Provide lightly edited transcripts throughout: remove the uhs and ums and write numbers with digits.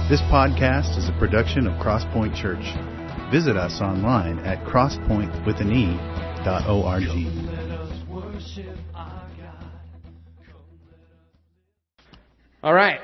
This podcast is a production of Crosspoint Church. Visit us online at crosspointwithane.org. All right.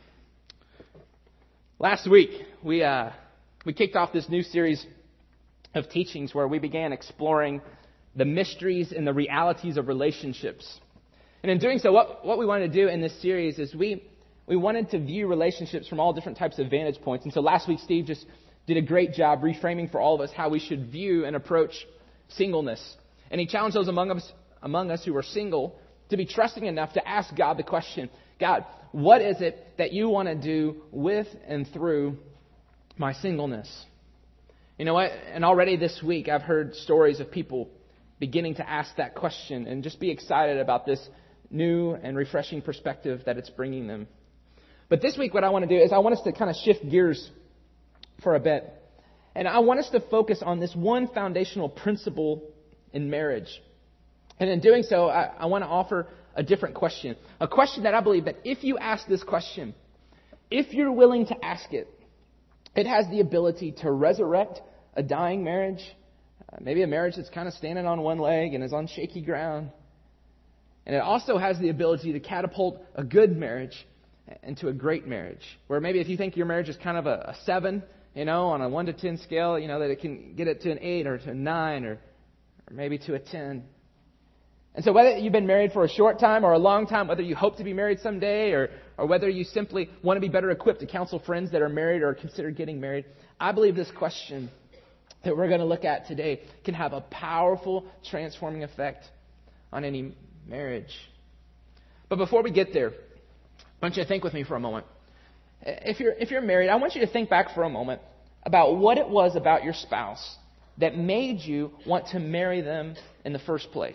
Last week, we kicked off this new series of teachings where we began exploring the mysteries and the realities of relationships. And in doing so, what we wanted to do in this series is we wanted to view relationships from all different types of vantage points. And so last week, Steve just did a great job reframing for all of us how we should view and approach singleness. And he challenged those among us who are single to be trusting enough to ask God the question, God, what is it that you want to do with and through my singleness? You know what? And already this week, I've heard stories of people beginning to ask that question and just be excited about this new and refreshing perspective that it's bringing them. But this week, what I want to do is I want us to kind of shift gears for a bit. And I want us to focus on this one foundational principle in marriage. And in doing so, I want to offer a different question. A question that I believe that if you ask this question, if you're willing to ask it, it has the ability to resurrect a dying marriage, maybe a marriage that's kind of standing on one leg and is on shaky ground. And it also has the ability to catapult a good marriage into a great marriage, where maybe if you think your marriage is kind of a 7, on a 1 to 10 scale, that it can get it to an 8 or to a 9 or maybe to a 10. And so whether you've been married for a short time or a long time, whether you hope to be married someday or whether you simply want to be better equipped to counsel friends that are married or consider getting married, I believe this question that we're going to look at today can have a powerful transforming effect on any marriage. But before we get there, I want you to think with me for a moment. If you're married, I want you to think back for a moment about what it was about your spouse that made you want to marry them in the first place.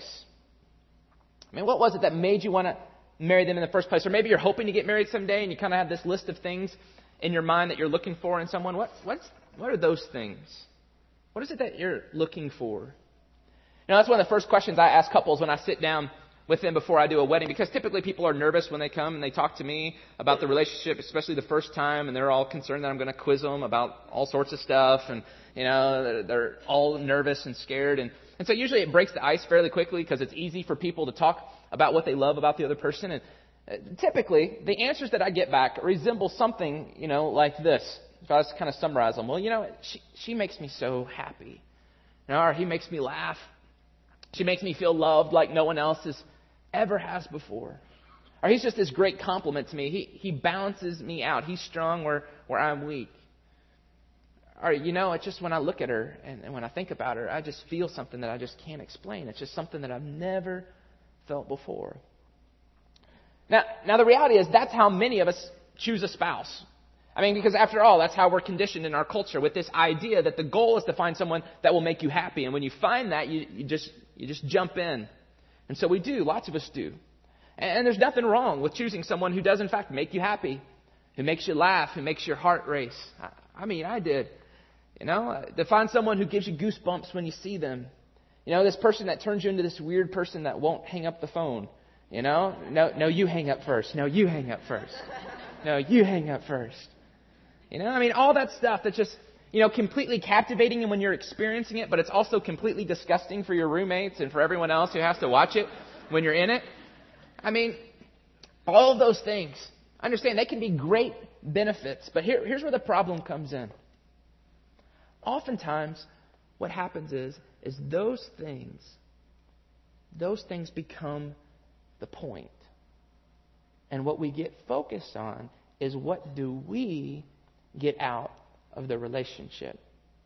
I mean, what was it that made you want to marry them in the first place? Or maybe you're hoping to get married someday and you kind of have this list of things in your mind that you're looking for in someone. What are those things? What is it that you're looking for? That's one of the first questions I ask couples when I sit down with them before I do a wedding, because typically people are nervous when they come and they talk to me about the relationship, especially the first time, and they're all concerned that I'm going to quiz them about all sorts of stuff, and they're all nervous and scared, and so usually it breaks the ice fairly quickly because it's easy for people to talk about what they love about the other person, and typically the answers that I get back resemble something like this. If I was to kind of summarize them, well, she makes me so happy, or he makes me laugh. She makes me feel loved like no one else ever has before. Or he's just this great compliment to me. He balances me out. He's strong where I'm weak. Or, it's just when I look at her and when I think about her, I just feel something that I just can't explain. It's just something that I've never felt before. Now the reality is that's how many of us choose a spouse. I mean, because after all, that's how we're conditioned in our culture, with this idea that the goal is to find someone that will make you happy. And when you find that, you just jump in. And so we do. Lots of us do. And there's nothing wrong with choosing someone who does, in fact, make you happy, who makes you laugh, who makes your heart race. I mean, I did. To find someone who gives you goosebumps when you see them. This person that turns you into this weird person that won't hang up the phone. No, you hang up first. No, you hang up first. No, you hang up first. All that stuff that's just, completely captivating when you're experiencing it, but it's also completely disgusting for your roommates and for everyone else who has to watch it when you're in it. All of those things, understand, they can be great benefits, but here's where the problem comes in. Oftentimes, what happens is those things become the point. And what we get focused on is, what do we get out of the relationship?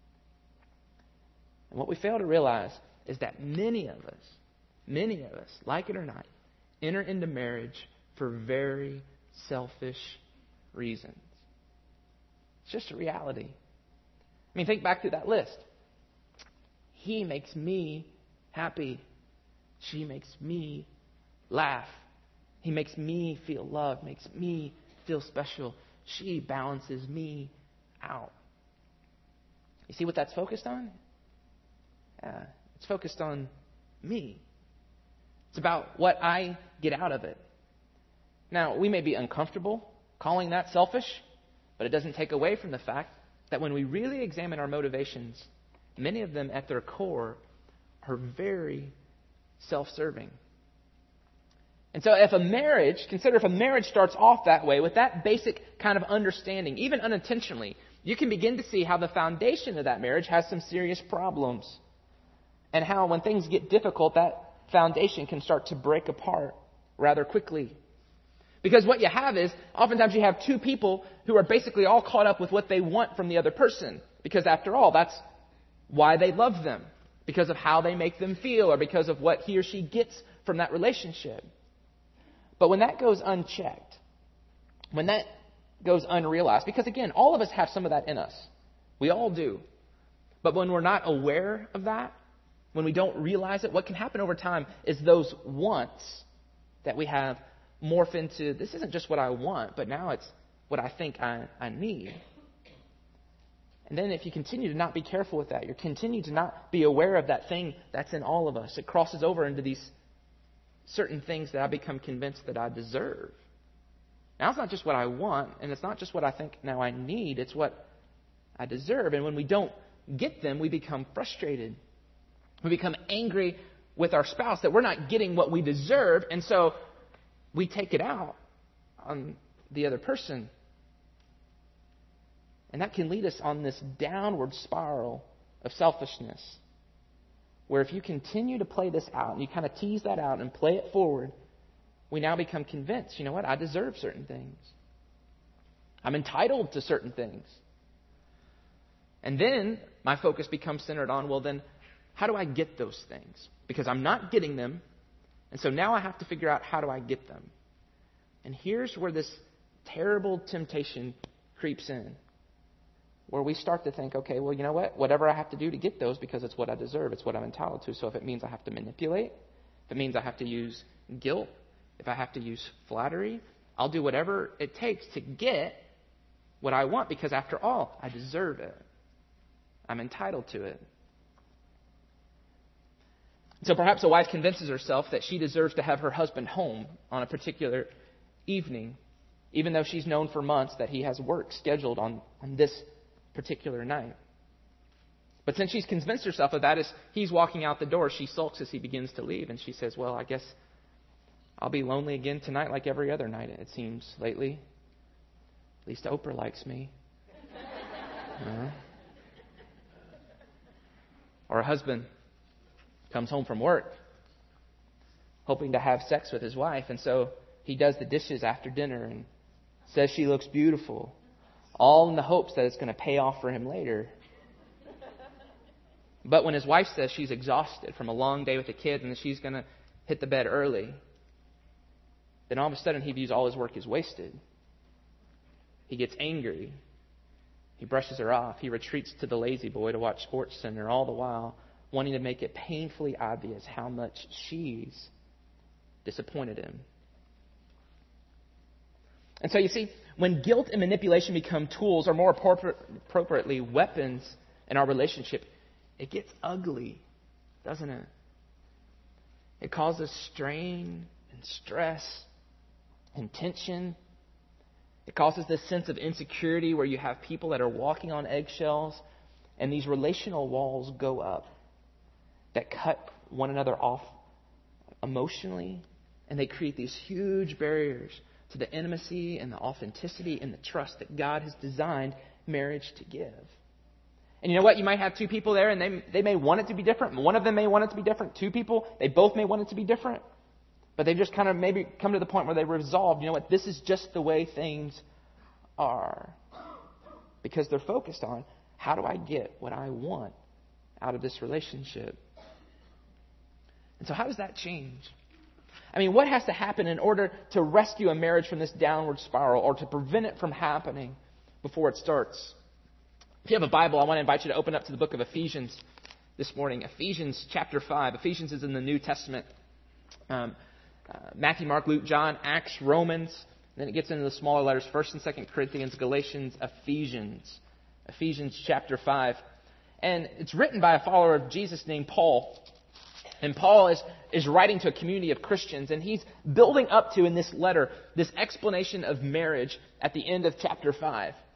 And what we fail to realize is that many of us, like it or not, enter into marriage for very selfish reasons. It's just a reality. Think back to that list. He makes me happy. She makes me laugh. He makes me feel loved, makes me feel special. She balances me out. You see what that's focused on? Yeah, it's focused on me. It's about what I get out of it. Now, we may be uncomfortable calling that selfish, But it doesn't take away from the fact that when we really examine our motivations, many of them at their core are very self-serving. And so consider if a marriage starts off that way, with that basic kind of understanding, even unintentionally, you can begin to see how the foundation of that marriage has some serious problems. And how when things get difficult, that foundation can start to break apart rather quickly. Because what you have is, oftentimes you have two people who are basically all caught up with what they want from the other person. Because after all, that's why they love them. Because of how they make them feel, or because of what he or she gets from that relationship. But when that goes unchecked, when that goes unrealized, because again, all of us have some of that in us. We all do. But when we're not aware of that, when we don't realize it, what can happen over time is those wants that we have morph into, this isn't just what I want, but now it's what I think I need. And then if you continue to not be careful with that, you continue to not be aware of that thing that's in all of us, it crosses over into these certain things that I become convinced that I deserve. Now, it's not just what I want, and it's not just what I think now I need, it's what I deserve. And when we don't get them, we become frustrated. We become angry with our spouse that we're not getting what we deserve, and so we take it out on the other person. And that can lead us on this downward spiral of selfishness, where if you continue to play this out, and you kind of tease that out and play it forward, we now become convinced, you know what, I deserve certain things. I'm entitled to certain things. And then my focus becomes centered on, well then, how do I get those things? Because I'm not getting them, and so now I have to figure out how do I get them. And here's where this terrible temptation creeps in, where we start to think, okay, well, you know what? Whatever I have to do to get those, because it's what I deserve, it's what I'm entitled to. So if it means I have to manipulate, if it means I have to use guilt, if I have to use flattery, I'll do whatever it takes to get what I want, because after all, I deserve it. I'm entitled to it. So perhaps a wife convinces herself that she deserves to have her husband home on a particular evening, even though she's known for months that he has work scheduled on this particular night. But since she's convinced herself of that, as he's walking out the door, she sulks as he begins to leave, and she says, well, I guess I'll be lonely again tonight like every other night, it seems, lately. At least Oprah likes me. Or a husband comes home from work hoping to have sex with his wife, and so he does the dishes after dinner and says she looks beautiful, all in the hopes that it's going to pay off for him later. But when his wife says she's exhausted from a long day with the kids and that she's going to hit the bed early, then all of a sudden he views all his work as wasted. He gets angry. He brushes her off. He retreats to the lazy boy to watch SportsCenter, all the while wanting to make it painfully obvious how much she's disappointed him. And so you see, when guilt and manipulation become tools, or more appropriately, weapons in our relationship, it gets ugly, doesn't it? It causes strain and stress and tension. It causes this sense of insecurity where you have people that are walking on eggshells, and these relational walls go up that cut one another off emotionally, and they create these huge barriers to the intimacy and the authenticity and the trust that God has designed marriage to give. And you know what? You might have two people there, and they may want it to be different. One of them may want it to be different. Two people, they both may want it to be different. But they've just kind of maybe come to the point where they resolved, you know what, this is just the way things are. Because they're focused on, how do I get what I want out of this relationship? And so how does that change? I mean, what has to happen in order to rescue a marriage from this downward spiral, or to prevent it from happening before it starts? If you have a Bible, I want to invite you to open up to the book of Ephesians this morning. Ephesians chapter 5. Ephesians is in the New Testament. Matthew, Mark, Luke, John, Acts, Romans. Then it gets into the smaller letters, 1st and 2nd Corinthians, Galatians, Ephesians. Ephesians chapter 5. And it's written by a follower of Jesus named Paul. And Paul is writing to a community of Christians, and he's building up to, in this letter, this explanation of marriage at the end of chapter 5.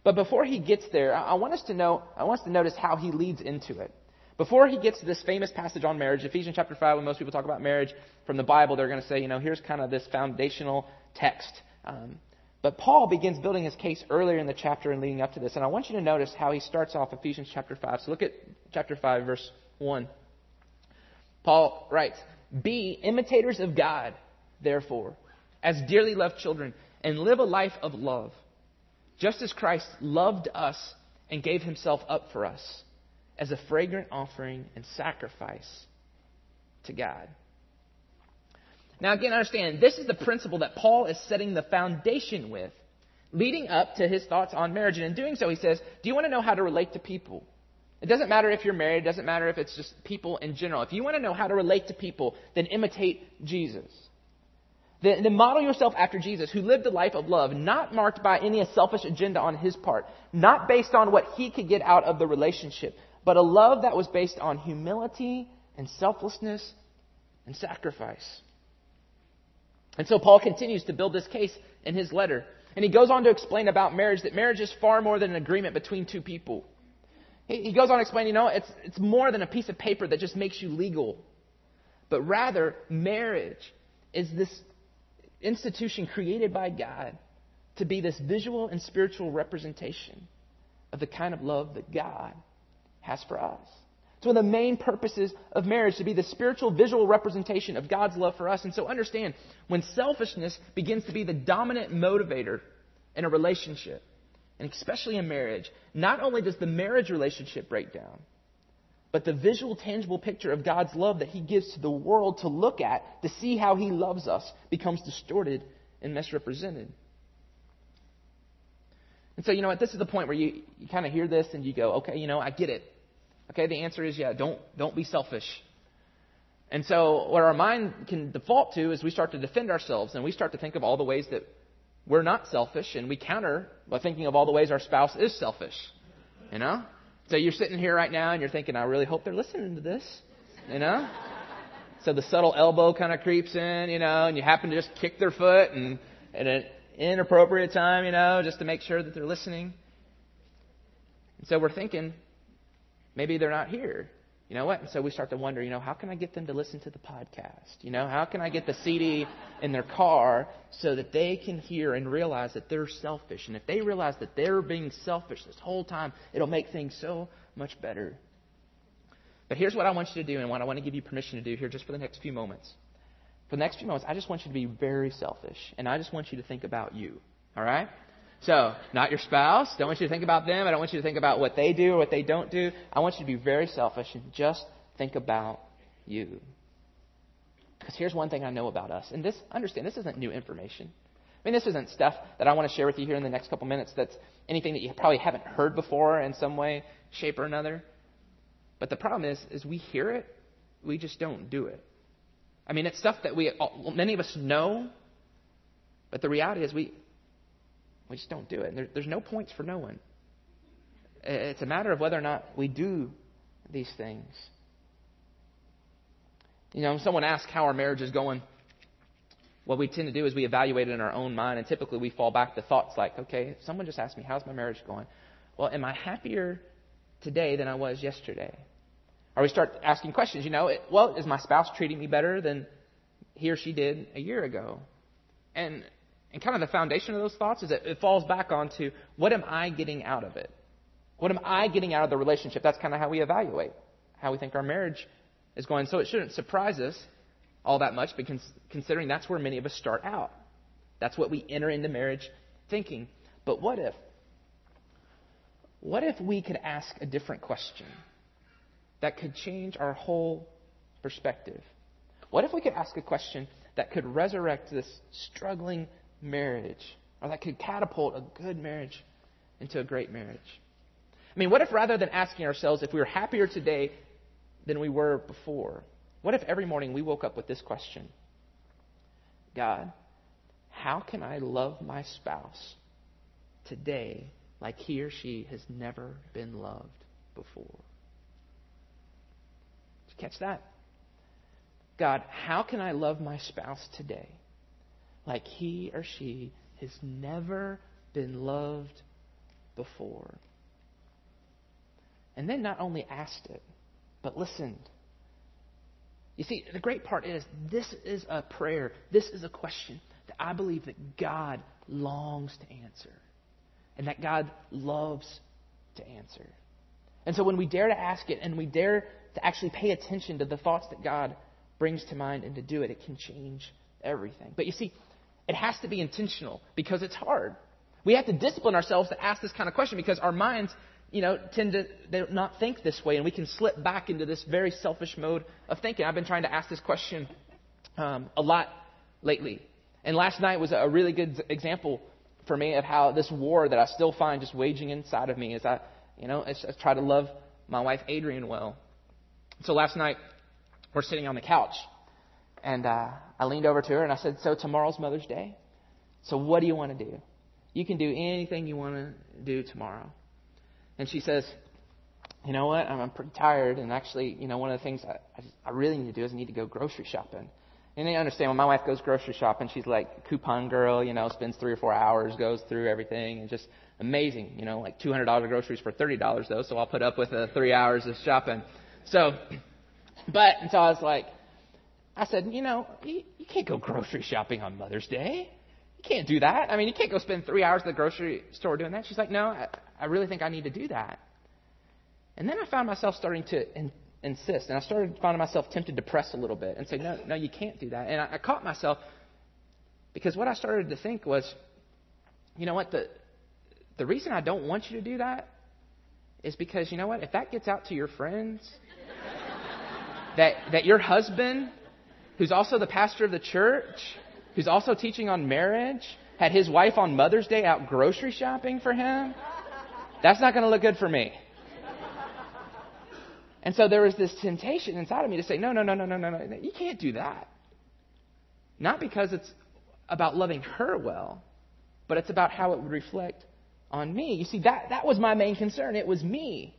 But before he gets there, I want us to notice how he leads into it. Before he gets to this famous passage on marriage, Ephesians chapter 5, when most people talk about marriage from the Bible, they're going to say, here's kind of this foundational text. But Paul begins building his case earlier in the chapter and leading up to this. And I want you to notice how he starts off Ephesians chapter 5. So look at chapter 5, verse 1. Paul writes, "Be imitators of God, therefore, as dearly loved children, and live a life of love, just as Christ loved us and gave himself up for us, as a fragrant offering and sacrifice to God." Now again, understand, this is the principle that Paul is setting the foundation with, leading up to his thoughts on marriage. And in doing so, he says, do you want to know how to relate to people? It doesn't matter if you're married. It doesn't matter if it's just people in general. If you want to know how to relate to people, then imitate Jesus. Then model yourself after Jesus, who lived a life of love, not marked by any selfish agenda on his part, not based on what he could get out of the relationship, but a love that was based on humility and selflessness and sacrifice. And so Paul continues to build this case in his letter. And he goes on to explain about marriage, that marriage is far more than an agreement between two people. He goes on explaining, it's more than a piece of paper that just makes you legal. But rather, marriage is this institution created by God to be this visual and spiritual representation of the kind of love that God has for us. It's one of the main purposes of marriage, to be the spiritual, visual representation of God's love for us. And so understand, when selfishness begins to be the dominant motivator in a relationship, and especially in marriage, not only does the marriage relationship break down, but the visual, tangible picture of God's love that he gives to the world to look at, to see how he loves us, becomes distorted and misrepresented. And so, this is the point where you kind of hear this and you go, okay, I get it. Okay, the answer is, don't be selfish. And so what our mind can default to is we start to defend ourselves, and we start to think of all the ways that we're not selfish, and we counter by thinking of all the ways our spouse is selfish. So you're sitting here right now and you're thinking, I really hope they're listening to this. So the subtle elbow kind of creeps in, and you happen to just kick their foot and at an inappropriate time, just to make sure that they're listening. And so we're thinking, maybe they're not here. You know what? And so we start to wonder, how can I get them to listen to the podcast? How can I get the CD in their car so that they can hear and realize that they're selfish? And if they realize that they're being selfish this whole time, it'll make things so much better. But here's what I want you to do, and what I want to give you permission to do here just for the next few moments. For the next few moments, I just want you to be very selfish, and I just want you to think about you. All right? So, not your spouse. Don't want you to think about them. I don't want you to think about what they do or what they don't do. I want you to be very selfish and just think about you. Because here's one thing I know about us. And understand, this isn't new information. This isn't stuff that I want to share with you here in the next couple minutes that's anything that you probably haven't heard before in some way, shape, or another. But the problem is we hear it, we just don't do it. It's stuff that many of us know, but the reality is we just don't do it. And there's no points for no one. It's a matter of whether or not we do these things. Someone asks how our marriage is going. What we tend to do is we evaluate it in our own mind, and typically we fall back to thoughts like, okay, if someone just asked me, how's my marriage going? Well, am I happier today than I was yesterday? Or we start asking questions, is my spouse treating me better than he or she did a year ago? And kind of the foundation of those thoughts is that it falls back onto, what am I getting out of it? What am I getting out of the relationship? That's kind of how we evaluate how we think our marriage is going. So it shouldn't surprise us all that much, because considering that's where many of us start out. That's what we enter into marriage thinking. But what if we could ask a different question that could change our whole perspective? What if we could ask a question that could resurrect this struggling marriage, or that could catapult a good marriage into a great marriage? What if rather than asking ourselves if we were happier today than we were before, what if every morning we woke up with this question? God, how can I love my spouse today like he or she has never been loved before? Did you catch that? God, how can I love my spouse today like he or she has never been loved before. And then not only asked it, but listened. You see, the great part is this is a prayer. This is a question that I believe that God longs to answer. And that God loves to answer. And so when we dare to ask it and we dare to actually pay attention to the thoughts that God brings to mind and to do it, it can change everything. But you see, it has to be intentional because it's hard. We have to discipline ourselves to ask this kind of question because our minds, tend to not think this way, and we can slip back into this very selfish mode of thinking. I've been trying to ask this question a lot lately. And last night was a really good example for me of how this war that I still find just waging inside of me as I try to love my wife Adrienne well. So last night we're sitting on the couch, and I leaned over to her and I said, "So tomorrow's Mother's Day. So what do you want to do? You can do anything you want to do tomorrow." And she says, "You know what? I'm pretty tired, and actually, one of the things I really need to do is I need to go grocery shopping." And you understand, when my wife goes grocery shopping, she's like coupon girl, spends 3 or 4 hours, goes through everything, and just amazing, like $200 of groceries for $30 though, so I'll put up with 3 hours of shopping. So I was like, I said, you can't go grocery shopping on Mother's Day. You can't do that. I mean, you can't go spend 3 hours at the grocery store doing that. She's like, "No, I really think I need to do that." And then I found myself starting to insist, and I started finding myself tempted to press a little bit and say, no, you can't do that. And I caught myself because what I started to think was, you know what, the reason I don't want you to do that is because, if that gets out to your friends, that your husband, who's also the pastor of the church, who's also teaching on marriage, had his wife on Mother's Day out grocery shopping for him, that's not going to look good for me. And so there was this temptation inside of me to say, no, you can't do that. Not because it's about loving her well, but it's about how it would reflect on me. You see, that was my main concern. It was me.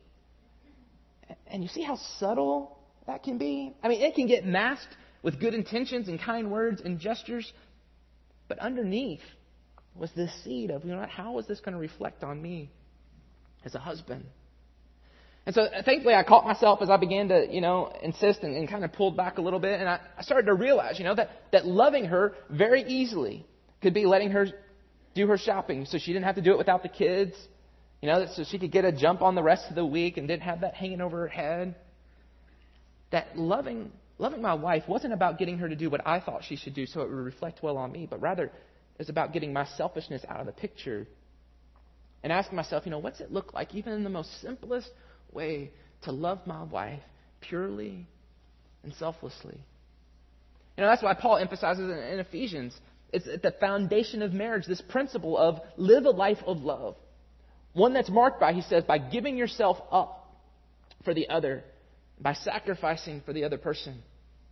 And you see how subtle that can be? I mean, it can get masked with good intentions and kind words and gestures, but underneath was this seed of, how is this going to reflect on me as a husband? And so thankfully I caught myself as I began to, insist and kind of pulled back a little bit. And I started to realize, that loving her very easily could be letting her do her shopping so she didn't have to do it without the kids, so she could get a jump on the rest of the week and didn't have that hanging over her head. That loving my wife wasn't about getting her to do what I thought she should do so it would reflect well on me, but rather it was about getting my selfishness out of the picture and asking myself, what's it look like, even in the most simplest way, to love my wife purely and selflessly. That's why Paul emphasizes in Ephesians, it's at the foundation of marriage, this principle of live a life of love. One that's marked by, he says, by giving yourself up for the other, by sacrificing for the other person.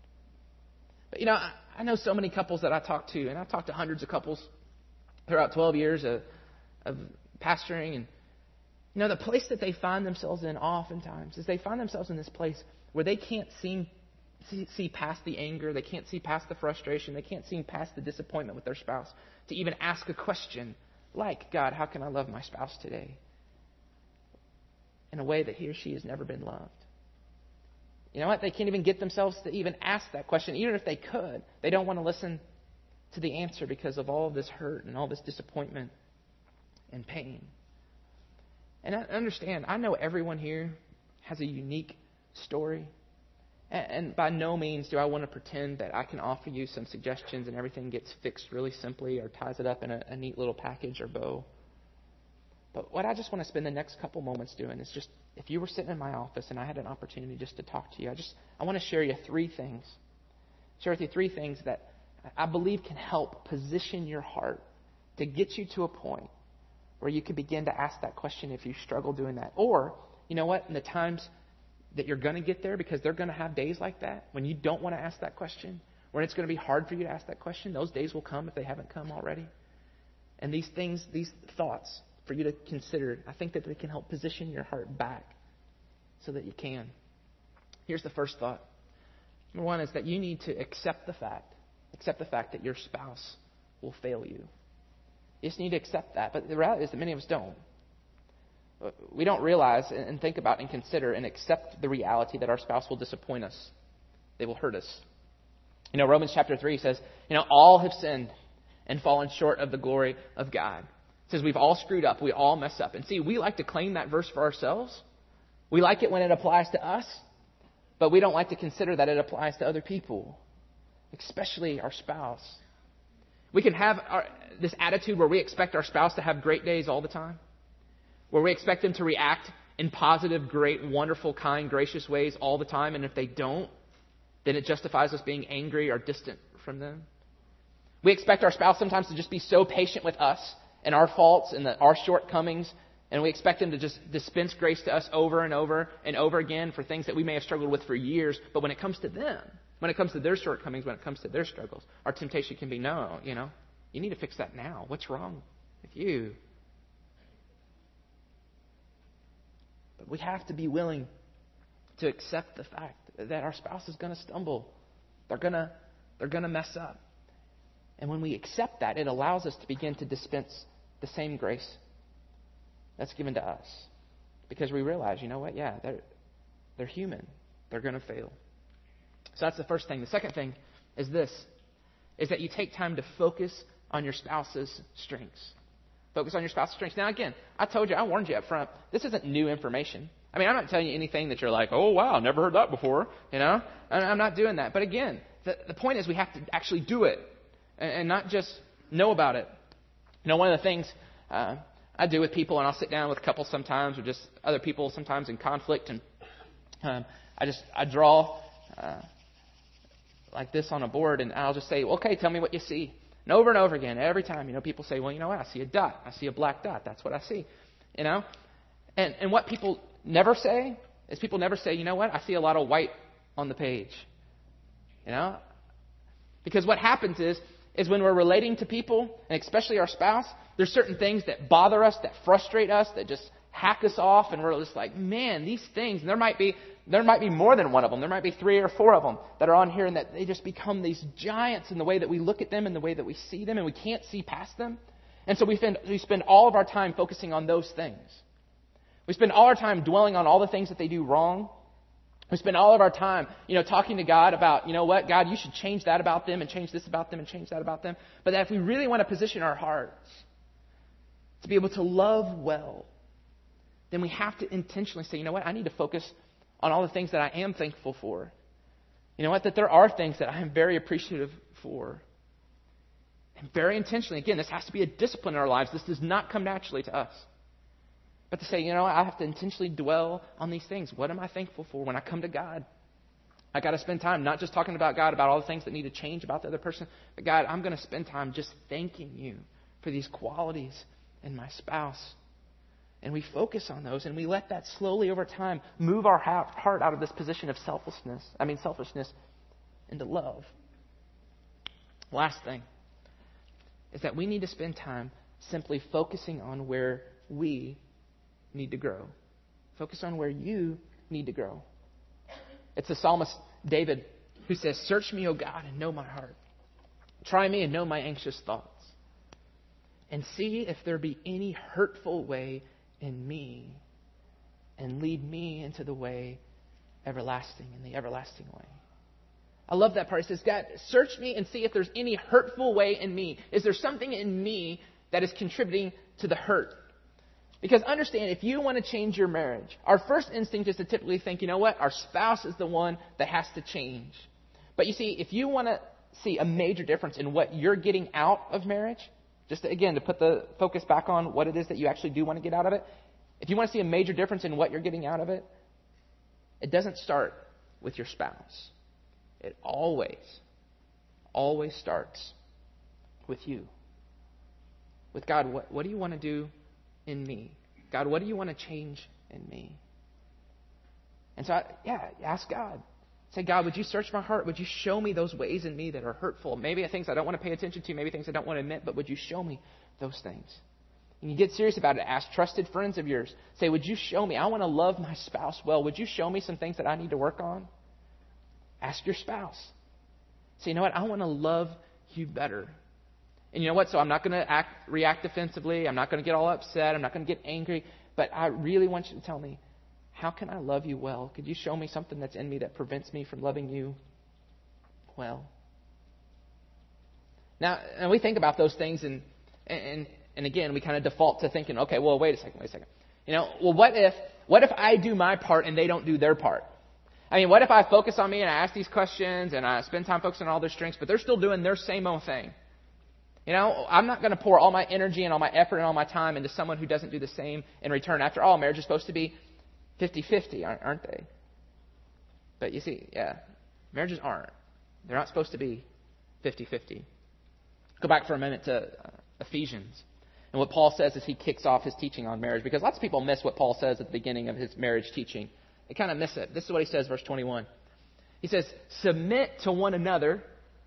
But, I know so many couples that I talk to, and I've talked to hundreds of couples throughout 12 years of pastoring, and the place that they find themselves in oftentimes is they find themselves in this place where they can't see past the anger, they can't see past the frustration, they can't see past the disappointment with their spouse to even ask a question like, "God, how can I love my spouse today in a way that he or she has never been loved?" You know what? They can't even get themselves to even ask that question. Even if they could, they don't want to listen to the answer because of all of this hurt and all this disappointment and pain. And I understand, I know everyone here has a unique story. And by no means do I want to pretend that I can offer you some suggestions and everything gets fixed really simply or ties it up in a neat little package or bow. But what I just want to spend the next couple moments doing is just, if you were sitting in my office and I had an opportunity just to talk to you, I want to share you three things. Share with you three things that I believe can help position your heart to get you to a point where you can begin to ask that question if you struggle doing that. Or, you know what, in the times that you're going to get there, because they're going to have days like that, when you don't want to ask that question, when it's going to be hard for you to ask that question, those days will come if they haven't come already. And these things, these thoughts for you to consider, I think that they can help position your heart back so that you can. Here's the first thought. Number one is that you need to accept the fact that your spouse will fail you. You just need to accept that. But the reality is that many of us don't. we don't realize and think about and consider and accept the reality that our spouse will disappoint us. They will hurt us. Romans chapter 3 says, all have sinned and fallen short of the glory of God. It says we've all screwed up. We all mess up. And see, we like to claim that verse for ourselves. We like it when it applies to us, but we don't like to consider that it applies to other people, especially our spouse. We can have this attitude where we expect our spouse to have great days all the time, where we expect them to react in positive, great, wonderful, kind, gracious ways all the time. And if they don't, then it justifies us being angry or distant from them. We expect our spouse sometimes to just be so patient with us and our faults and our shortcomings, and we expect them to just dispense grace to us over and over and over again for things that we may have struggled with for years. But when it comes to them, when it comes to their shortcomings, when it comes to their struggles, our temptation can be, no, you need to fix that now. What's wrong with you? But we have to be willing to accept the fact that our spouse is going to stumble. They're going to mess up. And when we accept that, it allows us to begin to dispense the same grace that's given to us. Because we realize, yeah, they're human. They're going to fail. So that's the first thing. The second thing is that you take time to focus on your spouse's strengths. Focus on your spouse's strengths. Now, again, I warned you up front, this isn't new information. I'm not telling you anything that you're like, oh, wow, never heard that before. I'm not doing that. But again, the point is we have to actually do it and not just know about it. One of the things I do with people, and I'll sit down with couples sometimes or just other people sometimes in conflict, and I draw like this on a board, and I'll just say, okay, tell me what you see. And over again, every time, people say, well, what? I see a dot. I see a black dot. That's what I see. And what people never say is what? I see a lot of white on the page. Because what happens is when we're relating to people, and especially our spouse, there's certain things that bother us, that frustrate us, that just hack us off, and we're just like, man, these things, and there might be more than one of them. There might be 3 or 4 of them that are on here, and that they just become these giants in the way that we look at them and the way that we see them, and we can't see past them. And so we spend all of our time focusing on those things. We spend all our time dwelling on all the things that they do wrong. We spend all of our time, talking to God about, what, God, you should change that about them and change this about them and change that about them. But that if we really want to position our hearts to be able to love well, then we have to intentionally say, I need to focus on all the things that I am thankful for. That there are things that I am very appreciative for. And very intentionally, again, this has to be a discipline in our lives. This does not come naturally to us. But to say, I have to intentionally dwell on these things. What am I thankful for when I come to God? I got to spend time not just talking about God, about all the things that need to change about the other person. But God, I'm going to spend time just thanking you for these qualities in my spouse. And we focus on those, and we let that slowly over time move our heart out of this position of selfishness into love. Last thing is that we need to spend time simply focusing on where we need to grow. Focus on where you need to grow. It's the psalmist David who says, search me, O God, and know my heart. Try me and know my anxious thoughts. And see if there be any hurtful way in me, and lead me into the way everlasting, in the everlasting way. I love that part. It says, God, search me and see if there's any hurtful way in me. Is there something in me that is contributing to the hurt? Because understand, if you want to change your marriage, our first instinct is to typically think, our spouse is the one that has to change. But you see, if you want to see a major difference in what you're getting out of marriage, just again, to put the focus back on what it is that you actually do want to get out of it. If you want to see a major difference in what you're getting out of it, it doesn't start with your spouse. It always starts with you. With God, what do you want to do in me? God, what do you want to change in me? And so, ask God. Say, God, would you search my heart? Would you show me those ways in me that are hurtful? Maybe things I don't want to pay attention to, maybe things I don't want to admit, but would you show me those things? And you get serious about it. Ask trusted friends of yours. Say, would you show me? I want to love my spouse well. Would you show me some things that I need to work on? Ask your spouse. Say, I want to love you better. And you know what? So I'm not going to react defensively. I'm not going to get all upset. I'm not going to get angry. But I really want you to tell me, how can I love you well? Could you show me something that's in me that prevents me from loving you well? Now, and we think about those things, and again, we kind of default to thinking, okay, well, wait a second. Well, what if I do my part and they don't do their part? I mean, what if I focus on me and I ask these questions and I spend time focusing on all their strengths, but they're still doing their same old thing? I'm not going to pour all my energy and all my effort and all my time into someone who doesn't do the same in return. After all, marriage is supposed to be 50-50, aren't they? But you see, marriages aren't. They're not supposed to be 50-50. Go back for a minute to Ephesians. And what Paul says as he kicks off his teaching on marriage, because lots of people miss what Paul says at the beginning of his marriage teaching. They kind of miss it. This is what he says, verse 21. He says, submit to one another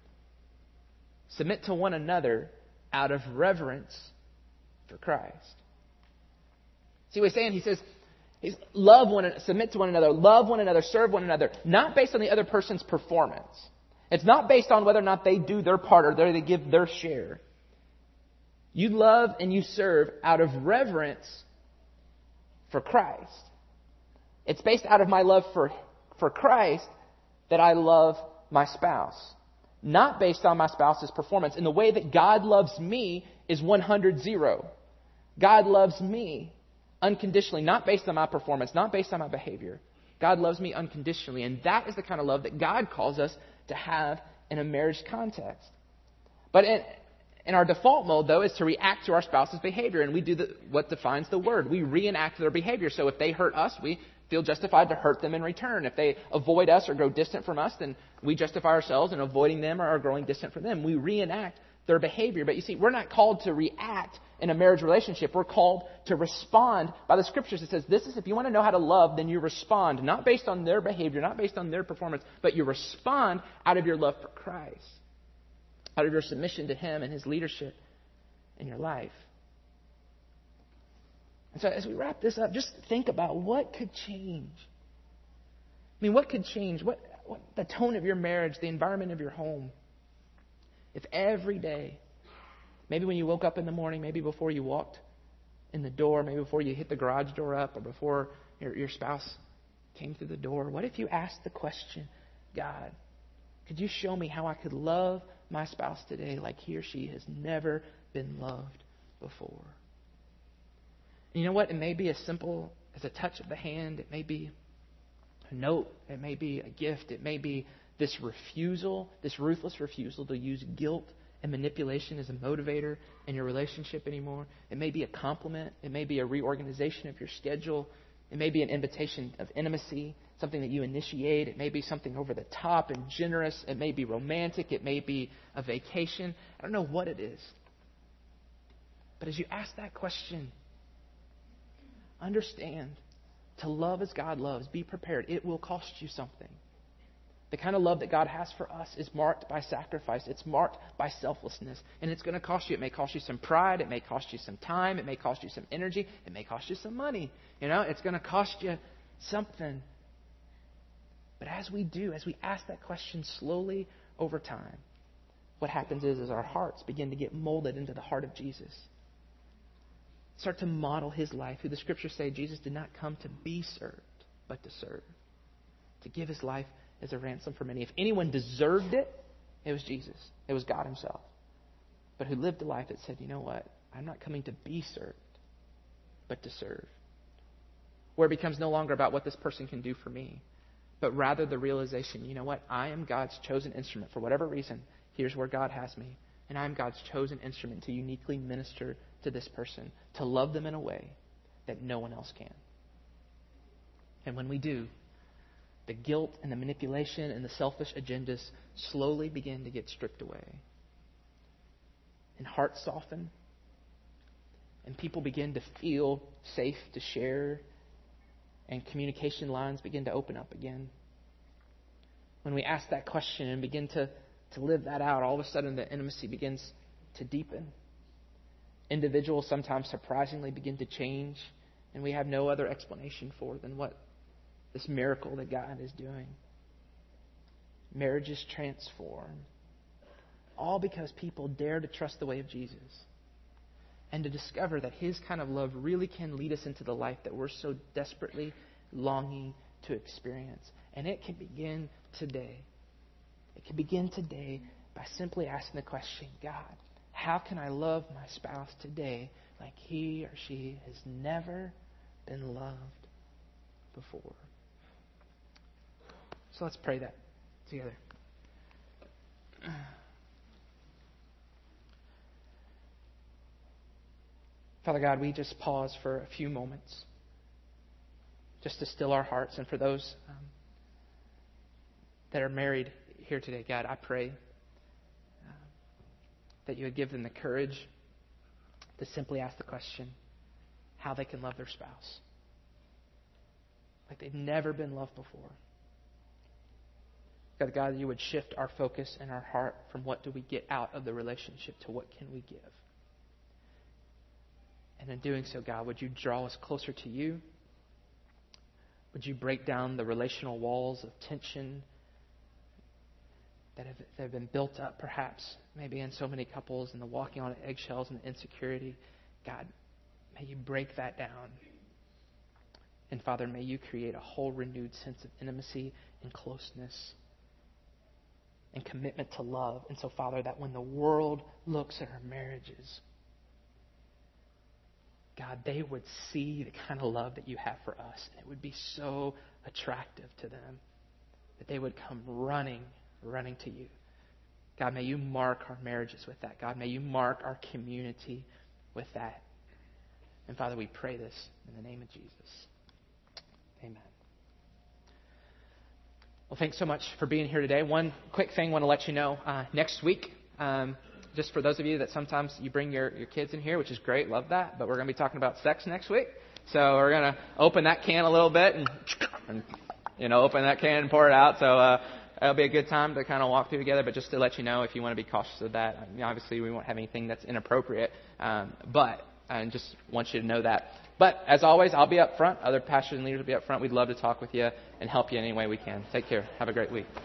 out of reverence for Christ. See what he's saying? He says, submit to one another, love one another, serve one another, not based on the other person's performance. It's not based on whether or not they do their part or they give their share. You love and you serve out of reverence for Christ. It's based out of my love for Christ that I love my spouse. Not based on my spouse's performance. And the way that God loves me is 100-0. God loves me unconditionally, not based on my performance, not based on my behavior. God loves me unconditionally. And that is the kind of love that God calls us to have in a marriage context. But in our default mode, though, is to react to our spouse's behavior. And we do what defines the word. We reenact their behavior. So if they hurt us, we feel justified to hurt them in return. If they avoid us or grow distant from us, then we justify ourselves in avoiding them or growing distant from them. We reenact their behavior. But you see, we're not called to react in a marriage relationship. We're called to respond by the Scriptures. It says, if you want to know how to love, then you respond, not based on their behavior, not based on their performance, but you respond out of your love for Christ, out of your submission to Him and His leadership in your life. And so as we wrap this up, just think about what could change. I mean, what could change? What the tone of your marriage, the environment of your home, if every day, maybe when you woke up in the morning, maybe before you walked in the door, maybe before you hit the garage door up, or before your spouse came through the door, what if you asked the question, God, could you show me how I could love my spouse today like he or she has never been loved before? And you know what? It may be as simple as a touch of the hand. It may be a note. It may be a gift. It may be this ruthless refusal to use guilt and manipulation as a motivator in your relationship anymore. It may be a compliment. It may be a reorganization of your schedule. It may be an invitation of intimacy, something that you initiate. It may be something over the top and generous. It may be romantic. It may be a vacation. I don't know what it is. But as you ask that question, understand, to love as God loves, be prepared. It will cost you something. The kind of love that God has for us is marked by sacrifice. It's marked by selflessness. And it's going to cost you. It may cost you some pride. It may cost you some time. It may cost you some energy. It may cost you some money. It's going to cost you something. But as we ask that question slowly over time, what happens is our hearts begin to get molded into the heart of Jesus. Start to model His life, who the Scriptures say Jesus did not come to be served, but to serve. To give His life as a ransom for many. If anyone deserved it, it was Jesus. It was God Himself. But who lived a life that said, you know what? I'm not coming to be served, but to serve. Where it becomes no longer about what this person can do for me, but rather the realization, you know what? I am God's chosen instrument. For whatever reason, here's where God has me. And I'm God's chosen instrument to uniquely minister to this person, to love them in a way that no one else can. And when we do, the guilt and the manipulation and the selfish agendas slowly begin to get stripped away. And hearts soften. And people begin to feel safe to share. And communication lines begin to open up again. When we ask that question and begin to live that out, all of a sudden the intimacy begins to deepen. Individuals sometimes surprisingly begin to change. And we have no other explanation for than what this miracle that God is doing. Marriages transform. All because people dare to trust the way of Jesus. and to discover that His kind of love really can lead us into the life that we're so desperately longing to experience. And it can begin today. It can begin today by simply asking the question, God, how can I love my spouse today like he or she has never been loved before? So let's pray that together. Father God, we just pause for a few moments just to still our hearts. And for those that are married here today, God, I pray that you would give them the courage to simply ask the question how they can love their spouse like they've never been loved before. God, you would shift our focus and our heart from what do we get out of the relationship to what can we give. And in doing so, God, would you draw us closer to you? Would you break down the relational walls of tension that have been built up perhaps maybe in so many couples and the walking on eggshells and the insecurity? God, may you break that down. And Father, may you create a whole renewed sense of intimacy and closeness and commitment to love. And so, Father, that when the world looks at our marriages, God, they would see the kind of love that you have for us. And it would be so attractive to them that they would come running to you. God, may you mark our marriages with that. God, may you mark our community with that. And Father, we pray this in the name of Jesus. Amen. Well, thanks so much for being here today. One quick thing I want to let you know. Next week, just for those of you that sometimes you bring your kids in here, which is great, love that, but we're going to be talking about sex next week. So we're going to open that can a little bit and open that can and pour it out. So it'll be a good time to kind of walk through together. But just to let you know, if you want to be cautious of that, obviously we won't have anything that's inappropriate. But I just want you to know that. But as always, I'll be up front. Other pastors and leaders will be up front. We'd love to talk with you and help you in any way we can. Take care. Have a great week.